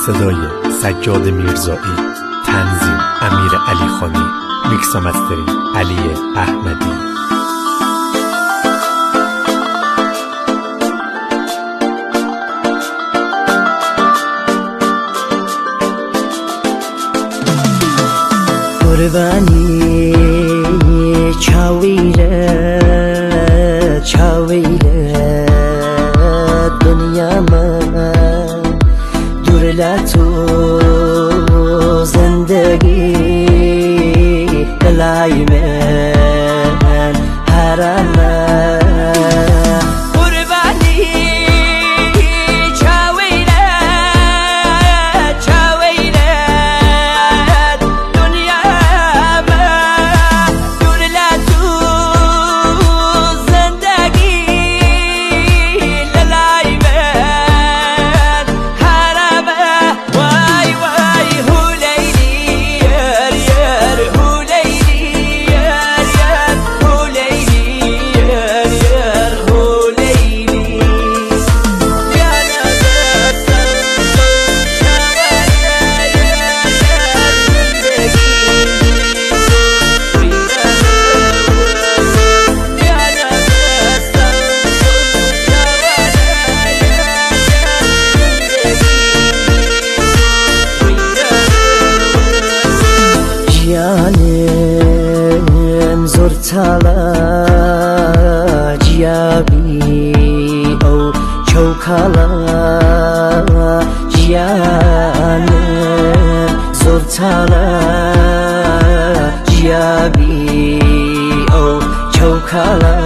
صدای سجاد میرزایی، تنظیم امیر علی خانی، میکس و مسترینگ علی احمدی. قربانی چاویله دنیا من دور لاتو زندگی دلای من حرامه زورتالا جیابی او چوکالا جیانم زورتالا جیابی او چوکالا